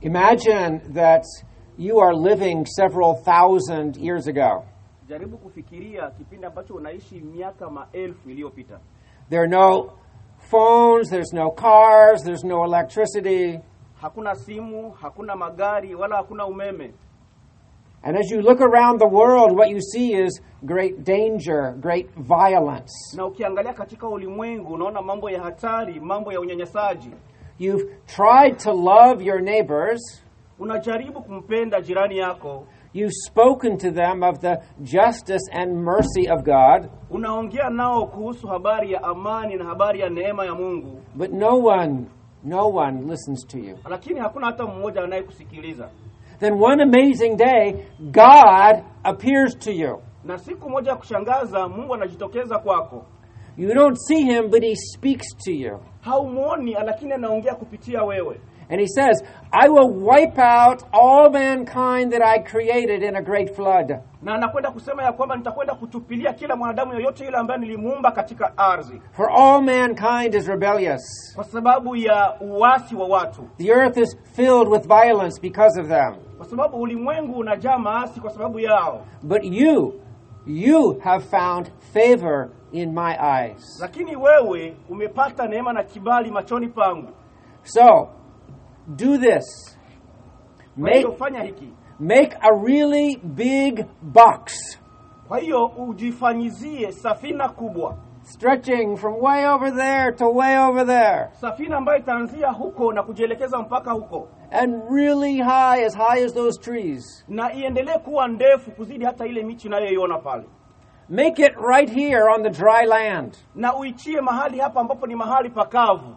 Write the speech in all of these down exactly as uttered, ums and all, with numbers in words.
Imagine that you are living several thousand years ago. Jaribu kufikiria kipindi ambacho unaishi miaka maelfu iliyopita. There are no phones, there's no cars, there's no electricity. Hakuna simu, hakuna magari, wala hakuna umeme. And as you look around the world, what you see is great danger, great violence. Na ukiangalia katika ulimwengu unaona mambo ya hatari, mambo ya unyanyasaji. You've tried to love your neighbors. Unajaribu kumpenda jirani yako. You've spoken to them of the justice and mercy of God. Unaongea nao kuhusu habari ya amani na habari ya neema ya Mungu. But no one, no one listens to you. Lakini hakuna hata mmoja anayekusikiliza. Then one amazing day, God appears to you. Na siku moja ya kushangaza, Mungu anajitokeza kwako. You don't see him, but he speaks to you. Haumuoni, lakini anaongea kupitia wewe. And he says, I will wipe out all mankind that I created in a great flood. Na anakwenda kusema ya kwamba nitakwenda kutupilia kila mwanadamu yoyote yule ambaye nilimuumba katika ardhi. For all mankind is rebellious. Kwa sababu ya uasi wa watu. The earth is filled with violence because of them. Kwa sababu ulimwengu unajaa maasi kwa sababu yao. But you, you have found favor in my eyes. Lakini wewe umepata neema na kibali machoni pangu. So, do this. Make, Fanya hiki. make a really big box. Kwa hiyo ujifanyizie safina kubwa. Stretching from way over there to way over there. Safina ambayo itaanzia huko na kujielekeza mpaka huko. And really high, as high as those trees. Na iendelee kuwa ndefu kuzidi hata ile miti unayoiona pale. Make it right here on the dry land. Na uichie mahali hapa ambapo ni mahali pakavu.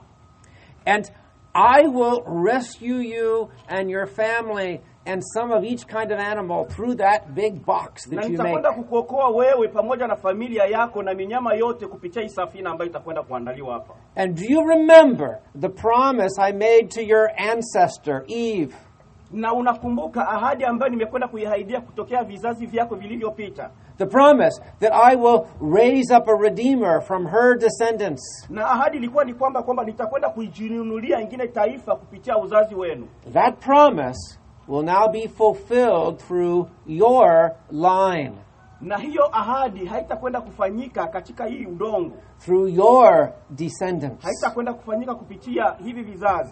And I will rescue you and your family and some of each kind of animal through that big box that you make. Na nitakwenda kukuokoa wewe pamoja na familia yako na minyama yote kupitia hii safina ambayo itakwenda kuandaliwa hapa. And do you remember the promise I made to your ancestor Eve? Na unakumbuka ahadi ambayo nimekwenda kuiahidia kutokea vizazi vyako vilivyopita. The promise that I will raise up a redeemer from her descendants. Na ahadi ilikuwa ni kwamba kwamba nitakwenda kujinunulia ingine taifa kupitia uzazi wenu. That promise will now be fulfilled through your line. Na hiyo ahadi haitakwenda kufanyika katika hii udongo. Through your descendants. Haitakwenda kufanyika kupitia hivi vizazi.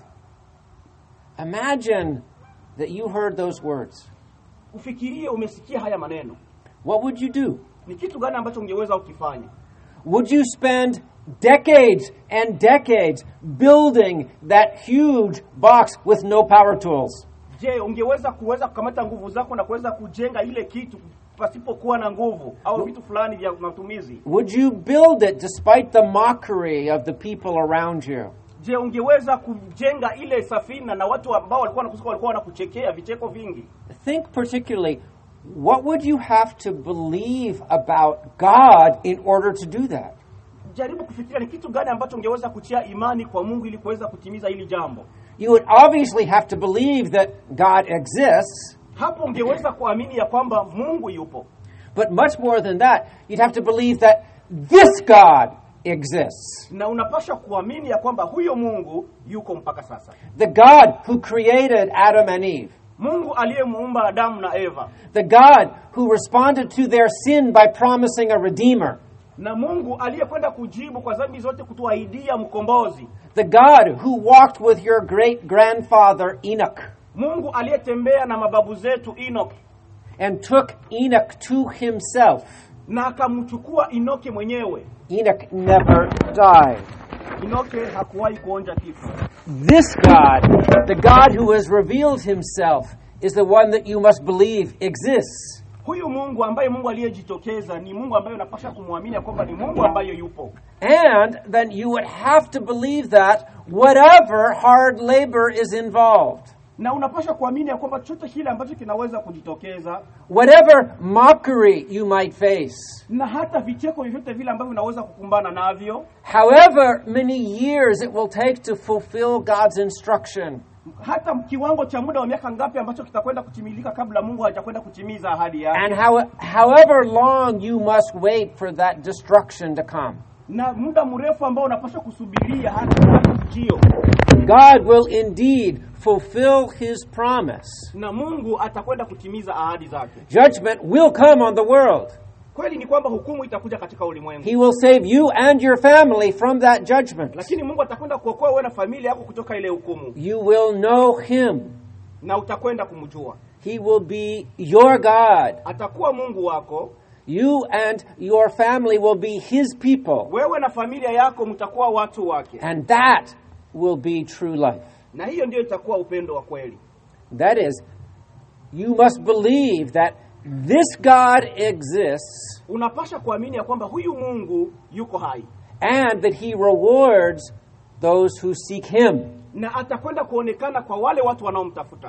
Imagine that you heard those words. Ufikirie umesikia haya maneno. What would you do? Ni kitu gani ambacho ungeweza ukifanya? Would you spend decades and decades building that huge box with no power tools? Je, ungeweza kuweza kukamata nguvu zako na kuweza kujenga ile kitu pasipokuwa na nguvu au vitu fulani vya matumizi? Would you build it despite the mockery of the people around you? Je, ungeweza kujenga ile safina na watu ambao walikuwa wanakusikia walikuwa wanakuchekea vicheko vingi? Think particularly, what would you have to believe about God in order to do that? Jaribu kufikiria ni kitu gani ambacho ungeweza kutia imani kwa Mungu ili kuweza kutimiza hili jambo. You would obviously have to believe that God exists. Hapo ungeweza kuamini ya kwamba Mungu yupo. But much more than that, you'd have to believe that this God exists. Na unapaswa kuamini ya kwamba huyo Mungu yuko mpaka sasa. The God who created Adam and Eve. Mungu aliyemuumba Adamu na Eva. The God who responded to their sin by promising a redeemer. Na Mungu aliyekwenda kujibu kwa dhambi zote kutuahidia mkombozi. The God who walked with your great grandfather Enoch. Mungu aliyetembea na mababu zetu Enoch. And took Enoch to himself. Na akamchukua Enoke mwenyewe. Enoch never died. Enoke hakuwahi kuonja kifo. This God, the God who has revealed himself, is the one that you must believe exists. Huyu Mungu ambaye Mungu aliyejitokeza ni Mungu ambaye unapaswa kumwamini kwamba ni Mungu ambaye yupo. And then you would have to believe that whatever hard labor is involved. Na unapaswa kuamini kwamba chochote kile ambacho kinaweza kujitokeza, whatever mockery you might face, na hata vicheko vyote vile ambavyo unaweza kukumbana navyo, however many years it will take to fulfill God's instruction, hata kiwango cha muda wa miaka ngapi ambacho kitakwenda kutimilika kabla Mungu hajakwenda kutimiza ahadi yake, and how, however long you must wait for that destruction to come, na muda mrefu ambao unapaswa kusubiria hata ujio. God will indeed fulfill his promise. Na Mungu atakwenda kutimiza ahadi zake. Judgment will come on the world. Kweli ni kwamba hukumu itakuja katika ulimwengu. He will save you and your family from that judgment. Lakini Mungu atakwenda kuokoa wewe na familia yako kutoka ile hukumu. You will know him. Na utakwenda kumjua. He will be your God. Atakuwa Mungu wako. You and your family will be his people. Wewe na familia yako mtakuwa watu wake. And that will be true life. Na hiyo ndio itakuwa upendo wa kweli. That is, you must believe that this God exists. Unapaswa kuamini ya kwamba huyu Mungu yuko hai. And that he rewards those who seek him. Na atakwenda kuonekana kwa wale watu wanaomtafuta.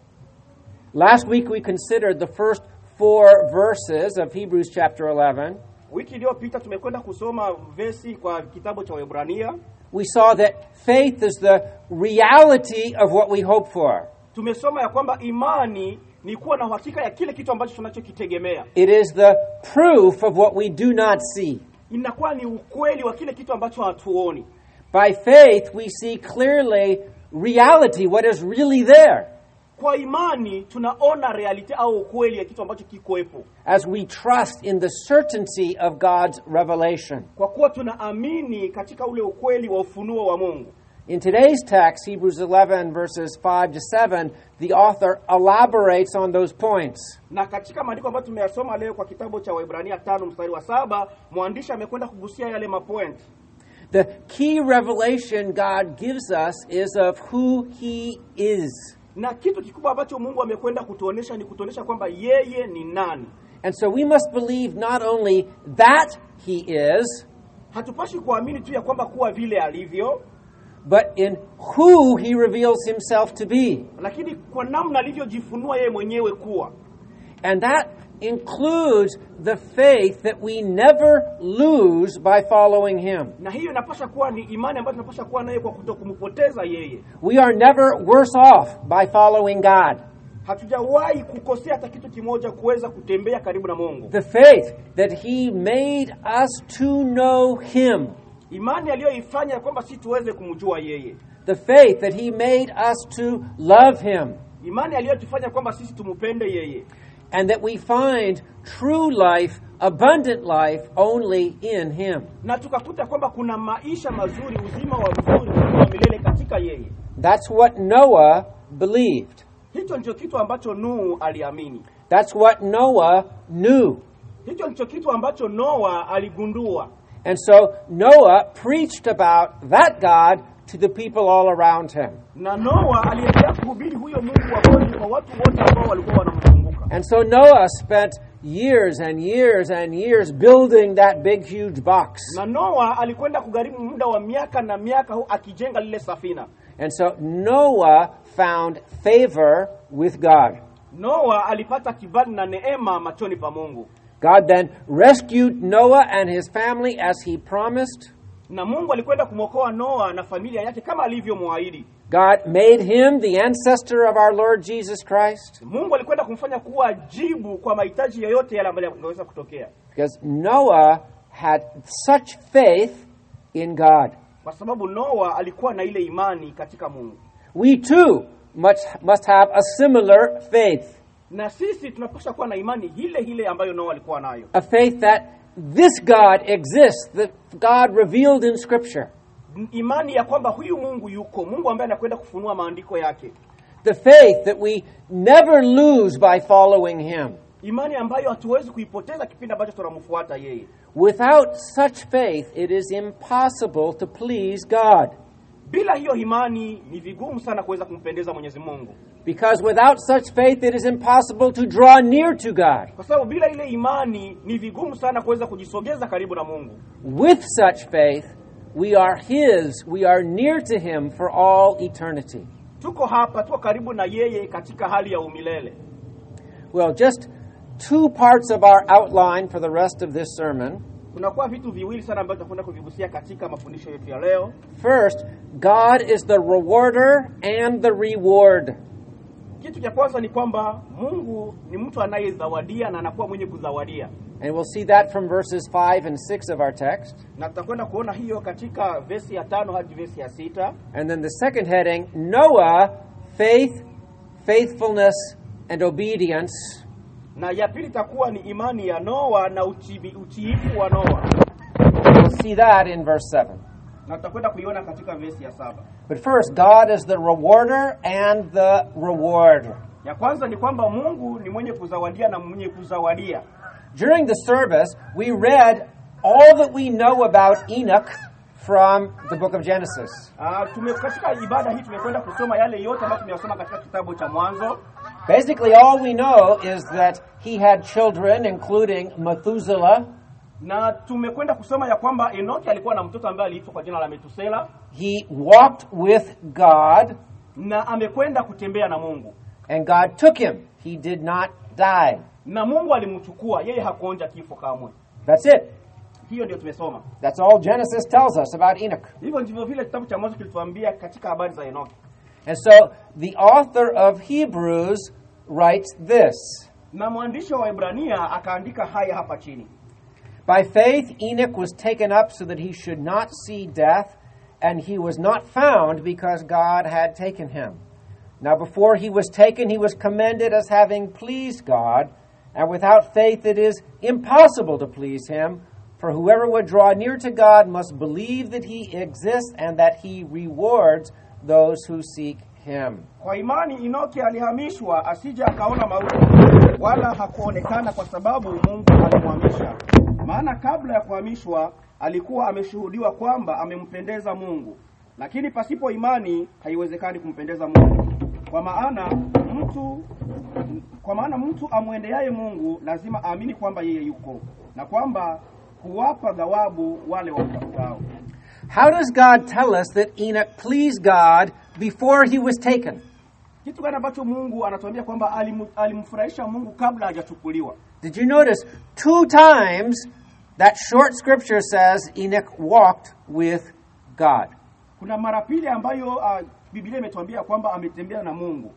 Last week we considered the first four verses of Hebrews chapter eleven. Wiki iliyopita tumekwenda kusoma versi kwa kitabu cha Waebrania. We saw that faith is the reality of what we hope for. Tumesoma ya kwamba imani ni kuwa na uhakika ya kile kitu ambacho tunachokitegemea. It is the proof of what we do not see. Inakuwa ni ukweli wa kile kitu ambacho hatuoni. By faith we see clearly reality, what is really there. Kwa imani tunaona reality au ukweli ya kitu ambacho kikoepo. As we trust in the certainty of God's revelation. Kwa kuwa tunaamini katika ule ukweli wa ufunuo wa Mungu. In today's text, Hebrews eleven verses five to seven, the author elaborates on those points. Na katika maandiko ambayo tumeyasoma leo kwa kitabu cha Waebrania tano mstari wa saba, mwandishi amekwenda kugusia yale mapoint. The key revelation God gives us is of who he is. Na kitu kikubwa ambacho Mungu amekwenda kutuonesha ni kutuonesha kwamba yeye ni nani. And so we must believe not only that he is, hatupashi kuamini tu ya kwamba kuwa vile alivyo, but in who he reveals himself to be. Lakini kwa namna alivyojifunua yeye mwenyewe kuwa. And that includes the faith that we never lose by following him. Na hiyo inapaswa kuwa ni imani ambayo tunapaswa kuwa nayo kwa kutokumpoteza yeye. We are never worse off by following God. Hatujawahi kukosea hata kitu kimoja kuweza kutembea karibu na Mungu. The faith that he made us to know him. Imani aliyoifanya kwamba sisi tuweze kumjua yeye. The faith that he made us to love him. Imani aliyotufanya kwamba sisi tumupende yeye. And that we find true life, abundant life, only in him. Na tukakuta kwamba kuna maisha mazuri, uzima wa mzuri wa milele katika yeye. That's what Noah believed. Hicho ndicho kitu ambacho Nuhu aliamini. That's what Noah knew. Hicho ndicho kitu ambacho Noah aligundua. And so Noah preached about that God to the people all around him. Na Noah aliendelea kuhubiri huyo Mungu wa kweli kwa watu wote ambao walikuwa wanamzunguka. And so Noah spent years and years and years building that big huge box. Na Noah alikwenda kugharimu muda wa miaka na miaka akijenga lile safina. And so Noah found favor with God. Noah alipata kibali na neema machoni pa Mungu. God then rescued Noah and his family as he promised. Na Mungu alikwenda kumwokoa Noah na familia yake kama alivyomwaahidi. God made him the ancestor of our Lord Jesus Christ. Mungu alikwenda kumfanya kuwa jibu kwa mahitaji yoyote yale ambayo yangeweza kutokea. Because Noah had such faith in God. Kwa sababu Noah alikuwa na ile imani katika Mungu. We too must, must have a similar faith. Na sisi tunapaswa kuwa na imani ile ile ambayo Noah alikuwa nayo. A faith that this God exists, that God revealed in Scripture. Imani ya kwamba huyu Mungu yuko, Mungu ambaye anakwenda kufunua maandiko yake. The faith that we never lose by following him. Imani ambayo hatuwezi kuipoteza kipindi ambacho tunamfuata yeye. Without such faith, it is impossible to please God. Bila hiyo imani ni vigumu sana kuweza kumpendeza Mwenyezi Mungu. Because without such faith, it is impossible to draw near to God. Kwa sababu bila ile imani ni vigumu sana kuweza kujisogeza karibu na Mungu. With such faith, we are his, we are near to him for all eternity. Tuko hapa, tuko karibu na yeye katika hali ya umilele. Well, just two parts of our outline for the rest of this sermon. Kunakuwa vitu viwili sana ambavyo tutakwenda kuvigusia katika mafundisho yetu ya leo. First, God is the rewarder and the reward. Kitu cha kwanza ni kwamba Mungu ni mtu anayezawadia na anakuwa mwenye kuzawadia. And we'll see that from verses five and six of our text. Na tutakwenda kuona hiyo katika verse ya tano hadi verse ya sita. And then the second heading, Noah, faith, faithfulness, and obedience. Na ya pili itakuwa ni imani ya Noa na utiifu wa Noa. We'll see that in verse seven. Na tutakwenda kuiona katika verse ya saba. But first, God is the rewarder and the rewarder. Ya kwanza ni kwamba Mungu ni mwenye kuzawadia na mwenye kuzawadia. During the service, we read all that we know about Enoch from the book of Genesis. Ah, tume katika ibada hii tumekwenda kusoma yale yote ambayo tumeyasoma katika kitabu cha Mwanzo. Basically, all we know is that he had children, including Methuselah. Na tumekwenda kusoma ya kwamba Enoki alikuwa na mtoto ambaye aliitwa kwa jina la Metusela. He walked with God. Na amekwenda kutembea na Mungu. And God took him. He did not die. Na Mungu alimchukua, yeye hakuonja kifo kamwe. That's it. Hiyo ndio tumesoma. That's all Genesis tells us about Enoch. Hivyo ndivyo vile kitabu cha Mwanzo kilituambia katika habari za Enoki. And so the author of Hebrews writes this. Na mwandishi wa Waebrania akaandika haya hapa chini. By faith Enoch was taken up so that he should not see death, and he was not found because God had taken him. Now before he was taken, he was commended as having pleased God, and without faith it is impossible to please him, for whoever would draw near to God must believe that he exists and that he rewards those who seek him. Kwa imani Enoki alihamishwa asije akaona mauti, wala hakuonekana kwa sababu Mungu alimhamisha. Maana kabla ya kuhamishwa alikuwa ameshuhudiwa kwamba amempendeza Mungu. Lakini pasipo imani haiwezekani kumpendeza Mungu. Kwa maana mtu kwa maana mtu amwendeaye Mungu lazima aamini kwamba yeye yuko na kwamba huwapa thawabu wale wamtafutao. How does God tell us that Enoch pleased God before he was taken? Kitu gani ambacho Mungu anatuambia kwamba alimfurahisha Mungu kabla hajachukuliwa? Did you notice two times that short scripture says Enoch walked with God? Kuna mara pili ambayo uh, Biblia imetuambia kwamba ametembea na Mungu.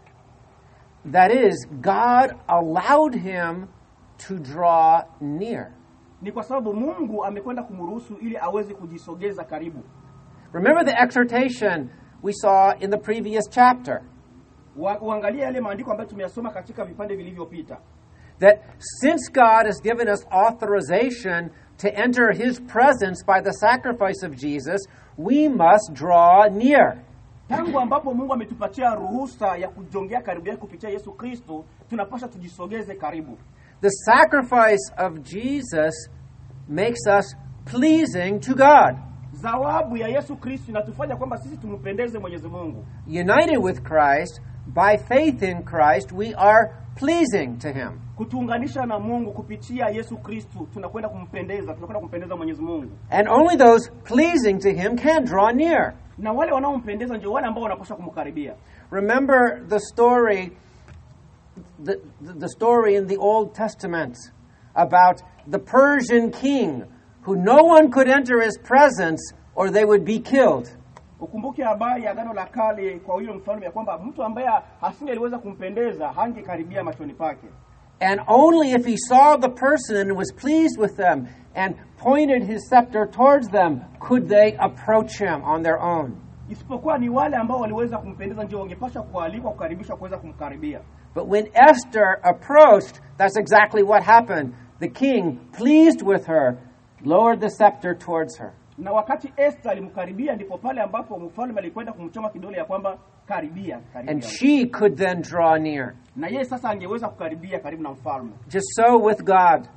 That is, God allowed him to draw near. Ni kwa sababu Mungu amekwenda kumruhusu ili aweze kujisogeza karibu. Remember the exhortation we saw in the previous chapter. Uangalie yale maandiko ambayo tumeyasoma katika vipande vilivyopita. That since God has given us authorization to enter his presence by the sacrifice of Jesus, we must draw near. Tangu ambapo Mungu ametupatia ruhusa ya kujongea karibu yake kupitia Yesu Kristo, tunapaswa tujisogeze karibu. The sacrifice of Jesus makes us pleasing to God. Zawabu ya Yesu Kristo inatufanya kwamba sisi tumpendeze Mwenyezi Mungu. United with Christ, by faith in Christ, we are pleasing to him. Kutuunganisha na Mungu kupitia Yesu Kristo, tunakwenda kumpendeza, tunakwenda kumpendeza Mwenyezi Mungu. And only those pleasing to him can draw near. Na wale wanaompendeza ndio wale ambao wanapaswa kumkaribia. Remember the story the, the story in the Old Testament about the Persian king who no one could enter his presence or they would be killed. Ukumbuke habari ya Agano la Kale kwa huyo mfalme ya kwamba mtu ambaye hasingeliweza kumpendeza hangekaribia machoni pake. And only if he saw the person and was pleased with them and pointed his scepter towards them could they approach him on their own. Isipokuwa ni wale ambao waliweza kumpendeza ndio wangepaswa kualikwa kukaribishwa kuweza kumkaribia. But when Esther approached, that's exactly what happened. The king, pleased with her, lowered the scepter towards her. Na wakati Esther alimkaribia ndipo pale ambapo mfalme alikwenda kumchoma kidole ya kwamba karibia, karibia. And she could then draw near. Na yeye sasa angeweza kukaribia karibu na mfalme. Just so with God.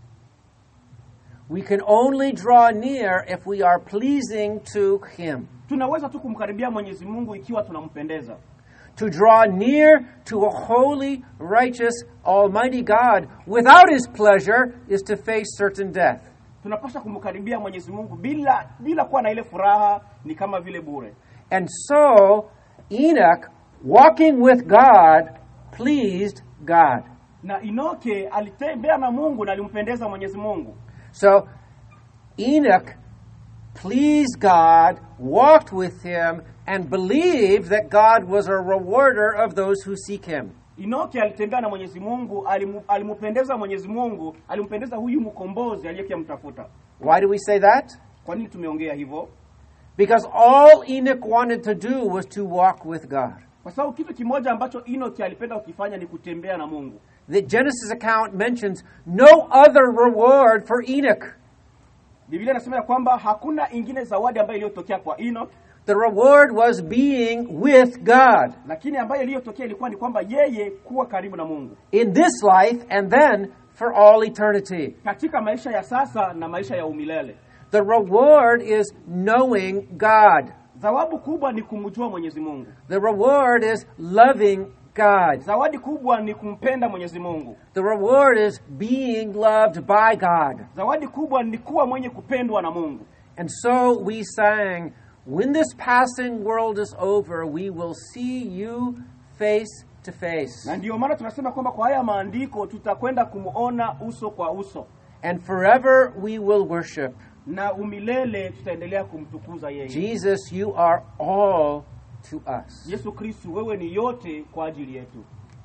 We can only draw near if we are pleasing to him. Tunaweza tu kumkaribia Mwenyezi Mungu ikiwa tunampendeza. To draw near to a holy, righteous, almighty God without his pleasure is to face certain death. Tunapaswa kumkaribia Mwenyezi Mungu bila bila kuwa na ile furaha ni kama vile bure. And so Enoch, walking with God, pleased God. Na Enoke alitembea na Mungu na alimpendeza Mwenyezi Mungu. So Enoch pleased God, walked with him, and believed that God was a rewarder of those who seek him. Enoki alitembea na Mwenyezi Mungu, alimu, alimpendeza Mwenyezi Mungu, alimpendeza huyu mkombozi aliyekuwa mtafuta. Why do we say that? Kwa nini tumeongea hivyo? Because all Enoch wanted to do was to walk with God. Kwa sababu kitu kimoja ambacho Enoki alipenda kukifanya ni kutembea na Mungu. The Genesis account mentions no other reward for Enoch. Biblia inasema kwamba hakuna ingine zawadi ambayo iliyotokea kwa Enoch. The reward was being with God. Lakini ambayo iliyotokea ilikuwa ni kwamba yeye kuwa karibu na Mungu. In this life and then for all eternity. Katika maisha ya sasa na maisha ya umilele. The reward is knowing God. Zawadi kubwa ni kumjua Mwenyezi Mungu. The reward is loving God. Zawadi kubwa ni kumpenda Mwenyezi Mungu. The reward is being loved by God. Zawadi kubwa ni kuwa mwenye kupendwa na Mungu. And so we sang, when this passing world is over, we will see you face to face. Na ndio maana tunasema kwamba kwa haya maandiko tutakwenda kumuona uso kwa uso. And forever we will worship. Na umilele tutaendelea kumtukuza yeye. Jesus, you are all to us. Yesu Kristo, wewe ni yote kwa ajili yetu.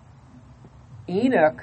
Enoch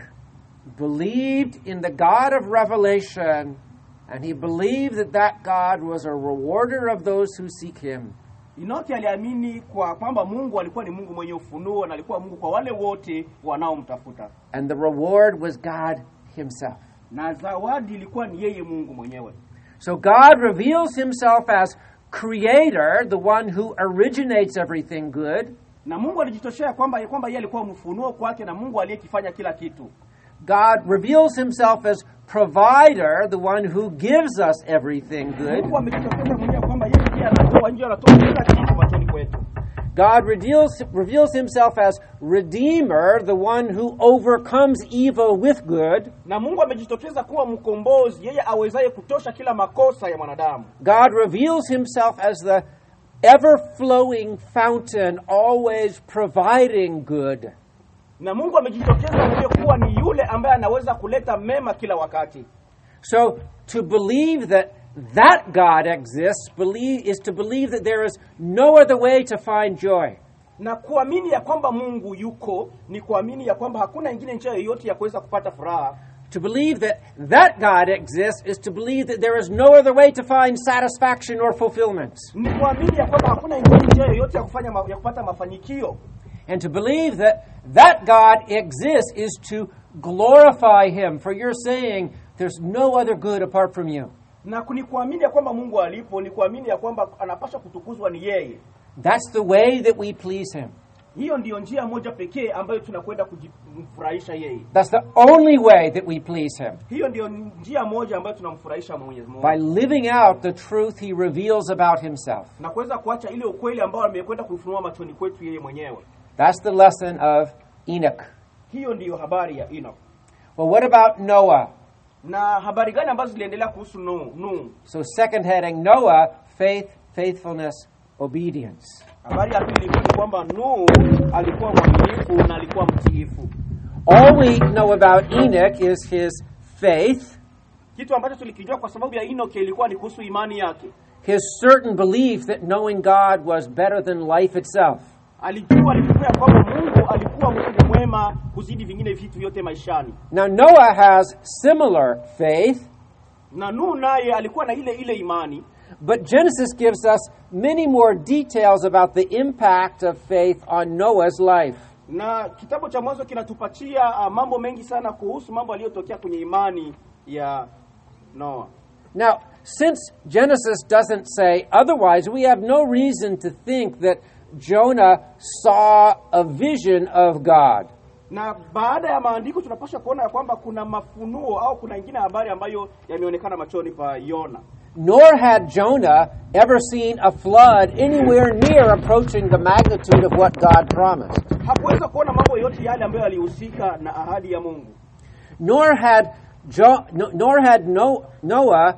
believed in the God of Revelation, and he believed that that God was a rewarder of those who seek him. Enoki aliamini kwa kwamba Mungu alikuwa ni Mungu mwenye ufunuo na alikuwa Mungu kwa wale wote wanaomtafuta. And the reward was God himself. Na zawadi ilikuwa ni yeye Mungu mwenyewe. So God reveals himself as creator, the one who originates everything good. Na Mungu alijitoshea kwamba kwamba yeye alikuwa mfunuo kwake na Mungu aliyekifanya kila kitu. God reveals himself as provider, the one who gives us everything good. Mungu amejitokeza mwenyewe kwamba yeye ndiye anatoa njia, anatoa kila kitu machoni kwetu. God reveals, reveals himself as redeemer, the one who overcomes evil with good. Na Mungu amejitokeza kuwa mkombozi, yeye awezaye kutosha kila makosa ya mwanadamu. God reveals himself as the ever-flowing fountain, always providing good. Na Mungu amejitokeza mwenyewe kuwa ni yule ambaye anaweza kuleta mema kila wakati. So to believe that that God exists believe, is to believe that there is no other way to find joy. Na kuamini ya kwamba Mungu yuko ni kuamini ya kwamba hakuna ingine njia yoyote ya kuweza kupata furaha. To believe that that God exists is to believe that there is no other way to find satisfaction or fulfillment. Ni kuamini ya kwamba hakuna ingine njia yoyote ya kufanya ya kupata mafanikio. And to believe that that God exists is to glorify him, for you're saying there's no other good apart from you. Na kunikuamini ya kwamba Mungu alipo ni kuamini ya kwamba anapaswa kutukuzwa ni yeye. That's the way that we please him. Hiyo ndiyo njia moja pekee ambayo tunakwenda kujifurahisha yeye. That's the only way that we please him. Hiyo ndiyo njia moja ambayo tunamfurahisha Mwenyezi Mungu. By living out the truth he reveals about himself. Na kuweza kuacha ile ukweli ambao amekwenda kufunua machoni kwetu yeye mwenyewe. That's the lesson of Enoch. Hiyo ndiyo habari ya Enoch. Well, what about Noah? Na habari gani ambazo ziliendelea kuhusu Nuhu? So second heading, Noah, faith, faithfulness, obedience. Habari ya pili ni kwamba Nuhu alikuwa mwaminifu na alikuwa mtiifu. All we know about Enoch is his faith. Kitu ambacho tulikijua kwa sababu ya Enoch ilikuwa ni kuhusu imani yake. His certain belief that knowing God was better than life itself. Alijua alijua kwamba Mungu alikuwa Mungu mwema kuzidi vingine vitu vyote maishani. Now Noah has similar faith. Na Nuhu naye alikuwa na ile ile imani. But Genesis gives us many more details about the impact of faith on Noah's life. Na kitabu cha Mwanzo kinatupatia uh, mambo mengi sana kuhusu mambo aliyotokea kwenye imani ya Noah. Now, since Genesis doesn't say otherwise, we have no reason to think that Jonah saw a vision of God. Na baada ya maandiko tunapaswa kuona kwamba kuna mafunuo au kuna ingine habari ambayo yameonekana machoni pa Yona. Nor had Jonah ever seen a flood anywhere near approaching the magnitude of what God promised. Hakuweza kuona mambo yote yale ambayo yalihusika na ahadi ya Mungu. Nor had jo- no, nor had no, Noah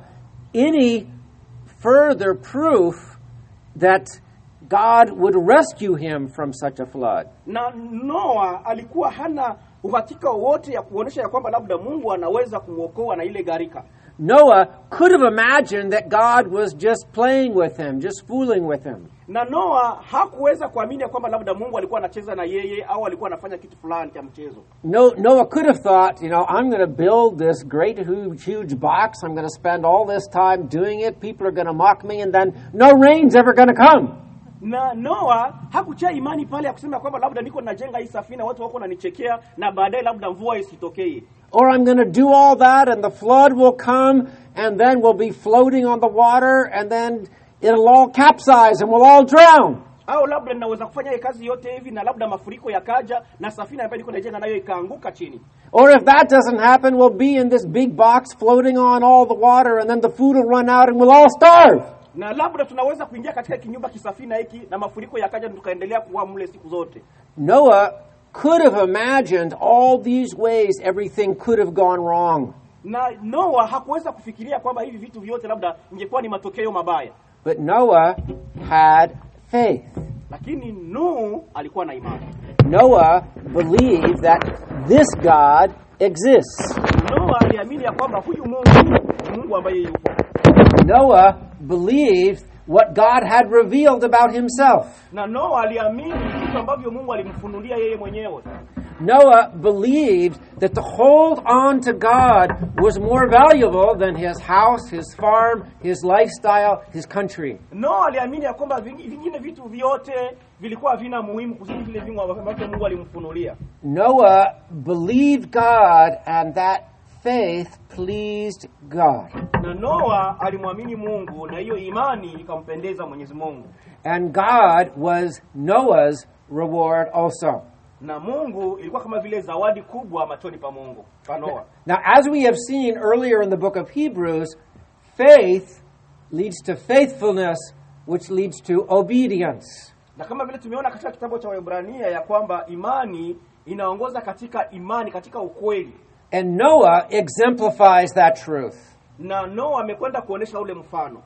any further proof that God would rescue him from such a flood. Na Noah alikuwa hana uhakika wote ya kuonesha ya kwamba labda Mungu anaweza kumuokoa na ile gharika. Noah could have imagined that God was just playing with him, just fooling with him. Na Noa hakuweza kuamini kwamba labda Mungu alikuwa anacheza na yeye au alikuwa anafanya kitu fulani cha mchezo. No, Noah could have thought, you know, I'm going to build this great huge, huge box. I'm going to spend all this time doing it. People are going to mock me, and then no rain's ever going to come. Na Noa hakutia imani pale ya kusema kwamba labda niko najenga hii safina, watu wako wananichekea na baadaye labda mvua isitokee. Or I'm going to do all that and the flood will come and then we'll be floating on the water and then it'll all capsize and we'll all drown. Au labda ninaweza kufanya kazi yote hivi na labda mafuriko yakaja na safina ambayo niko najenga nayo ikaanguka chini. Or if that doesn't happen, we'll be in this big box floating on all the water and then the food will run out and we'll all starve. Na labda tunaweza kuingia katika kinyumba kisafina hiki na mafuriko yakaja tukaendelea kuwa mle siku zote. Noah could have imagined all these ways everything could have gone wrong. Na Noah hakuweza kufikiria kwamba hivi vitu vyote labda ingekuwa ni matokeo mabaya. But Noah had faith. Lakini Nuh alikuwa na imani. Noah believed that this God exists. Noah aliamini ya kwamba huyu Mungu ni Mungu ambaye yupo. Noah believed what God had revealed about himself. Na Noah aliamini vitu ambavyo Mungu alimfunulia yeye mwenyewe. Noah believed that to hold on to God was more valuable than his house, his farm, his lifestyle, his country. Noah aliamini ya kwamba vingine vitu vyote vilikuwa vina muhimu kuzidi vile vingu ambavyo Mungu alimfunulia. Noah believed God and that faith pleased God. Na Noah alimwamini Mungu na hiyo imani ikampendeza Mwenyezi Mungu. And God was Noah's reward also. Na Mungu ilikuwa kama vile zawadi kubwa machoni pa Mungu, pa Noah. Now, as we have seen earlier in the book of Hebrews, faith leads to faithfulness, which leads to obedience. Na kama vile tumeona katika kitabu cha Waebrania ya kwamba imani inaongoza katika imani, katika ukweli. And Noah exemplifies that truth. Na Noah amekwenda kuonesha ule mfano.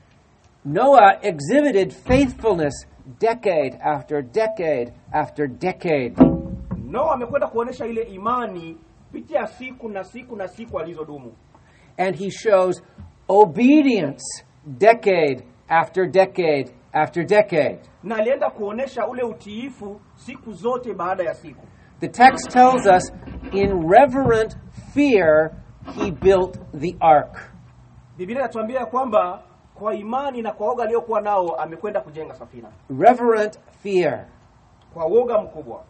Noah exhibited faithfulness decade after decade after decade. Noah amekwenda kuonesha ile imani kupitia siku na siku na siku alizodumu. And he shows obedience decade after decade after decade. Na alienda kuonesha ule utiifu siku zote baada ya siku. The text tells us, in reverent fear, he built the ark. Biblia inatuambia kwamba kwa imani na kwa woga aliyokuwa nao amekwenda kujenga safina. Reverent fear. Kwa woga mkubwa.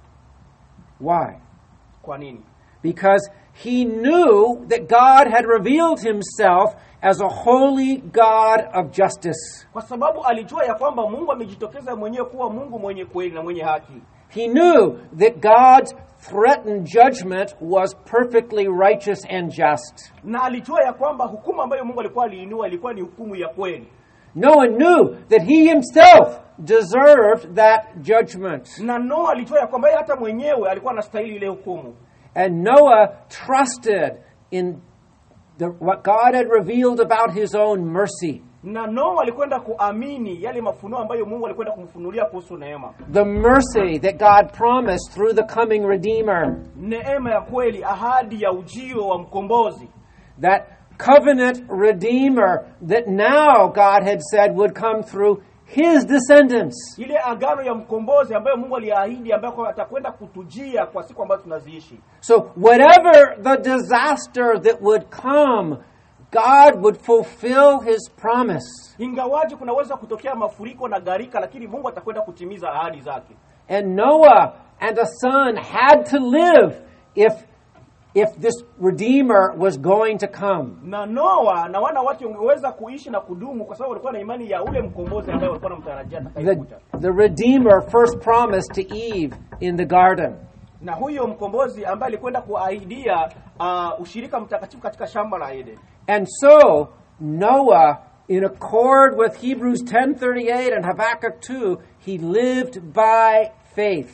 Why? Kwa nini? Because he knew that God had revealed himself as a holy God of justice. Kwa sababu alijua ya kwamba Mungu amejitokeza mwenyewe kuwa Mungu mwenye kweli na mwenye haki. He knew that God's threatened judgment was perfectly righteous and just. Na alijua ya kwamba hukumu ambayo Mungu alikuwa aliinua ilikuwa ni hukumu ya kweli. Noah knew that he himself deserved that judgment. Na Noah alijua ya kwamba hata mwenyewe alikuwa anastahili ile hukumu. And Noah trusted in the, what God had revealed about his own mercy. Na Noah alikwenda kuamini yale mafunuo ambayo Mungu alikwenda kumfunulia kuhusu neema. The mercy that God promised through the coming Redeemer. Neema ya kweli, ahadi ya ujio wa mkombozi. That covenant Redeemer that now God had said would come through his descendants. Ile agano ya mkombozi ambayo Mungu aliahidi ambayo atakwenda kutujia kwa siku ambazo tunaziishi. So whatever the disaster that would come, God would fulfill his promise. Ingawaje kunaweza kutokea mafuriko na gharika, lakini Mungu atakwenda kutimiza ahadi zake. And Noah and a son had to live if if this Redeemer was going to come. Na Noah na wana wake wangeweza kuishi na kudumu kwa sababu walikuwa na imani ya ule mkombozi ambaye walikuwa wanamtarajia atakayekuja. The, the Redeemer first promised to Eve in the garden. Na huyo mkombozi ambaye alikwenda kuahidia uh, ushirika mtakatifu katika shamba la Eden. And so Noah, in accord with Hebrews ten thirty-eight and Habakkuk two, he lived by faith.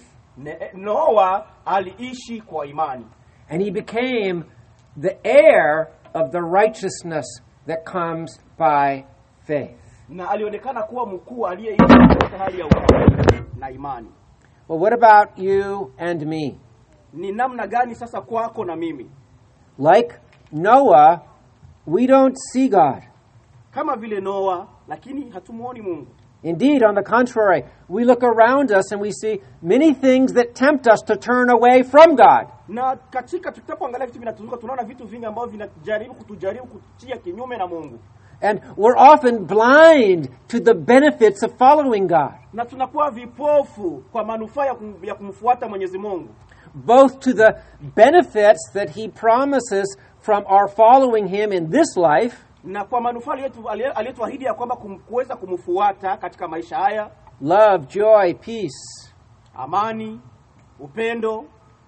Noah aliishi kwa imani. And he became the heir of the righteousness that comes by faith. Na alionekana kuwa mkuu aliyeishi katika hali ya ukweli na imani. Well, what about you and me? Ni namna gani sasa kwako na mimi? Like Noah, we don't see God. Kama vile Noa, lakini hatumuoni Mungu. Indeed, on the contrary, we look around us and we see many things that tempt us to turn away from God. Na katika tutapoangalia vitu vinatuzunguka tunaona vitu vingi ambavyo vinajaribu kutujaribu kutia kinyume na Mungu. And we're often blind to the benefits of following God. Na tunakuwa vipofu kwa manufaa ya kumfuata Mwenyezi Mungu. Both to the benefits that he promises from our following him in this life, na kwa manufaa yetu aliyetuahidi ya kwamba kuweza kumfuata katika maisha haya, love, joy, peace, amani, upendo,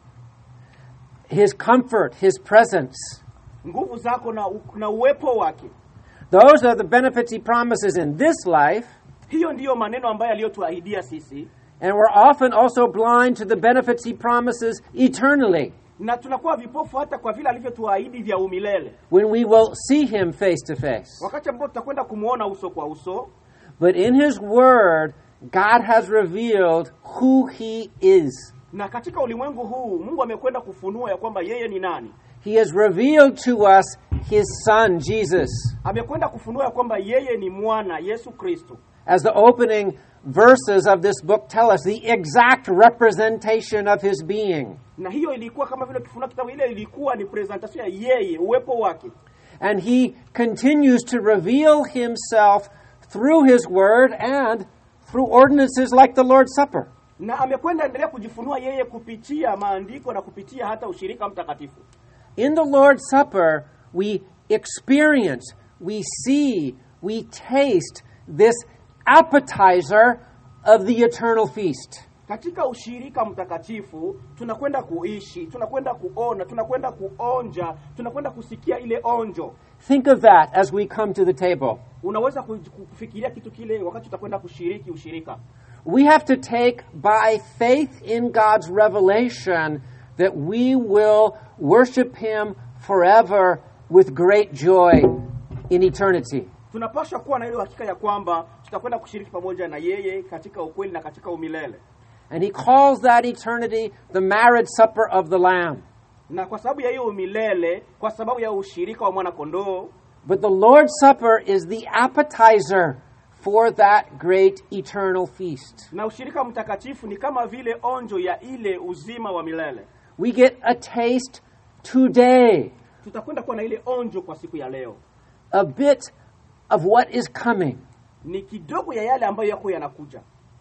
his comfort, his presence, nguvu zako na, na uwepo wake. Those are the benefits he promises in this life. Hiyo ndiyo maneno ambayo aliyotuahidia sisi. And we're often also blind to the benefits he promises eternally. Na tunakuwa vipofu hata kwa vile alivyotuahidi vya umilele. When we will see him face to face. Wakati ambapo tutakwenda kumuona uso kwa uso. But in his word, God has revealed who he is. Na katika ulimwengu huu, Mungu amekwenda kufunua ya kwamba yeye ni nani. He has revealed to us his son, Jesus. Amekwenda kufunua ya kwamba yeye ni mwana, Yesu Kristo. As the opening verses of this book tell us, the exact representation of his being. Na hiyo ilikuwa kama vile kifunua kitabu ile ilikuwa ni presentation ya yeye, uwepo wake. And he continues to reveal himself through his word and through ordinances like the Lord's Supper. Na amekwenda endelea kujifunua yeye kupitia maandiko na kupitia hata ushirika mtakatifu. In the Lord's Supper, we experience, we see, we taste this appetizer of the eternal feast. Katika ushirika mtakatifu tunakwenda kuishi, tunakwenda kuona, tunakwenda kuonja, tunakwenda kusikia ile onjo. Think of that as we come to the table. Unaweza kufikiria kitu kile wakati tutakwenda kushiriki ushirika. We have to take by faith in God's revelation that we will worship him forever with great joy in eternity. Tunapaswa kuwa na ile hakika ya kwamba tutakwenda kushiriki pamoja na yeye katika ukweli na katika umilele. And he calls that eternity the marriage supper of the Lamb. Na kwa sababu ya hiyo umilele, kwa sababu ya ushirika wa mwana kondoo, but the Lord's Supper is the appetizer for that great eternal feast. Na ushirika mtakatifu ni kama vile onjo ya ile uzima wa milele. We get a taste today. Tutakwenda kuwa na ile onjo kwa siku ya leo. A bit of what is coming. Ni kidogo ya yale ambayo yako yanakuja.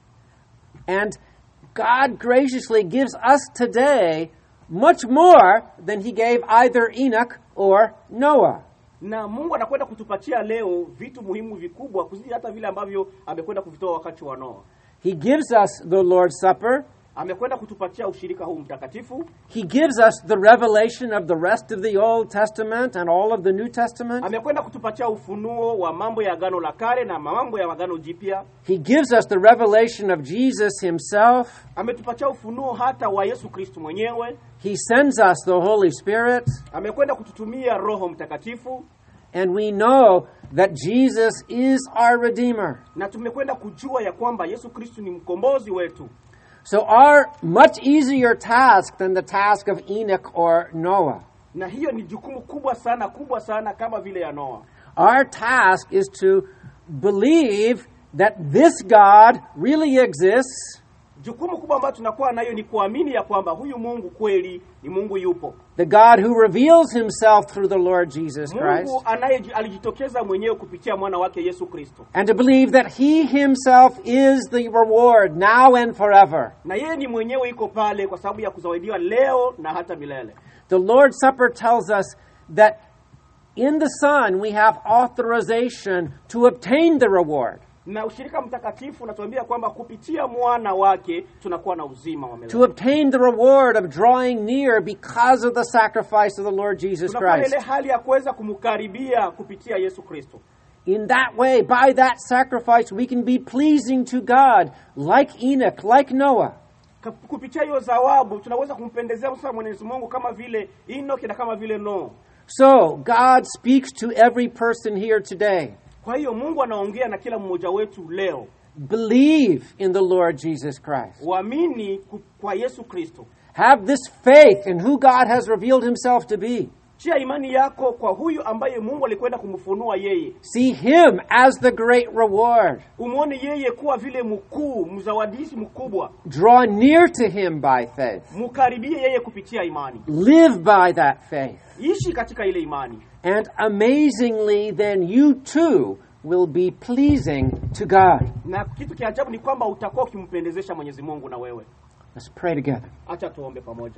And God graciously gives us today much more than he gave either Enoch or Noah. Na Mungu anakwenda kutupatia leo vitu muhimu vikubwa kuzidi hata vile ambavyo amekwenda kuvitoa wakati wa Noah. He gives us the Lord's Supper. Amekwenda kutupatia ushirika huu mtakatifu. He gives us the revelation of the rest of the Old Testament and all of the New Testament. Amekwenda kutupatia ufunuo wa mambo ya Agano la Kale na mambo ya Agano Jipya. He gives us the revelation of Jesus himself. Ametupatia ufunuo hata wa Yesu Kristo mwenyewe. He sends us the Holy Spirit. Amekwenda kututumia Roho Mtakatifu. And we know that Jesus is our Redeemer. Na tumekwenda kujua ya kwamba Yesu Kristo ni mkombozi wetu. So our much easier task than the task of Enoch or Noah. Na hiyo ni jukumu kubwa sana, kubwa sana kama vile ya Noah. Our task is to believe that this God really exists. Jukumu kubwa ambalo tunakuwa nayo ni kuamini ya kwamba huyu Mungu kweli ni Mungu yupo. The God who reveals himself through the Lord Jesus Christ. Mungu anaye alijitokeza mwenyewe kupitia mwana wake Yesu Kristo. And to believe that he himself is the reward now and forever. Na yeye ni mwenyewe iko pale kwa sababu ya kuzawadiwa leo na hata milele. The Lord's Supper tells us that in the Son we have authorization to obtain the reward. Na ushirika mtakatifu unatuambia kwamba kupitia mwana wake tunakuwa na uzima wa milele. To obtain the reward of drawing near because of the sacrifice of the Lord Jesus tunakuwa Christ. ile hali ya kuweza kumkaribia kupitia Yesu Kristo. In that way, by that sacrifice, we can be pleasing to God, like Enoch, like Noah. Kupitia hiyo zawabu tunaweza kumpendezea sana Mwenyezi Mungu kama vile Enoch na kama vile Noah. So, God speaks to every person here today. Kwa hiyo Mungu anaongea na kila mmoja wetu leo. Believe in the Lord Jesus Christ. Waamini kwa Yesu Kristo. Have this faith in who God has revealed himself to be. Chia imani yako kwa huyu ambaye Mungu alikwenda kumfunua yeye. See him as the great reward. Umuone yeye kuwa vile mkuu, mzawadishi mkubwa. Draw near to him by faith. Mkaribie yeye kupitia imani. Live by that faith. Ishi katika ile imani. And amazingly, then you too will be pleasing to God. Na kitu cha ajabu ni kwamba utakuwa ukimpendezesha Mwenyezi Mungu na wewe. Let's pray together. Acha tuombe pamoja.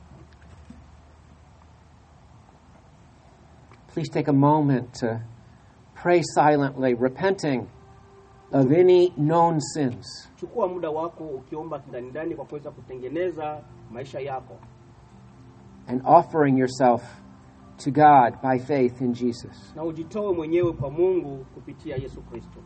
Please take a moment to pray silently, repenting of any known sins. Chukua muda wako ukiomba ndani ndani kwa kuweza kutengeneza maisha yako. And offering yourself to God by faith in Jesus. Na ujitoe mwenyewe kwa Mungu kupitia Yesu Kristo.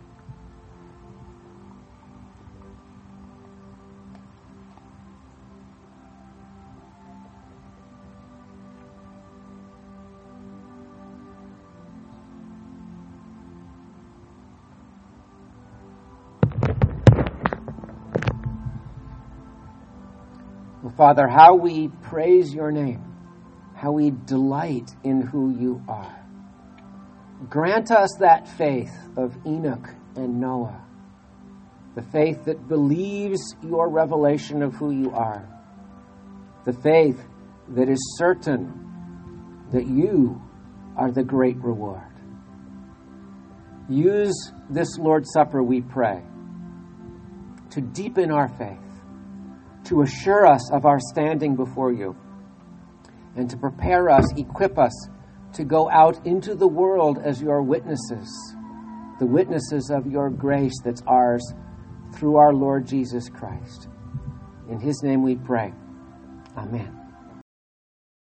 Well, Father, how we praise your name, how we delight in who you are. Grant us that faith of Enoch and Noah, the faith that believes your revelation of who you are, the faith that is certain that you are the great reward. Use this Lord's Supper, we pray, to deepen our faith, to assure us of our standing before you, and to prepare us, equip us to go out into the world as your witnesses, the witnesses of your grace that's ours through our Lord Jesus Christ. In his name we pray. Amen.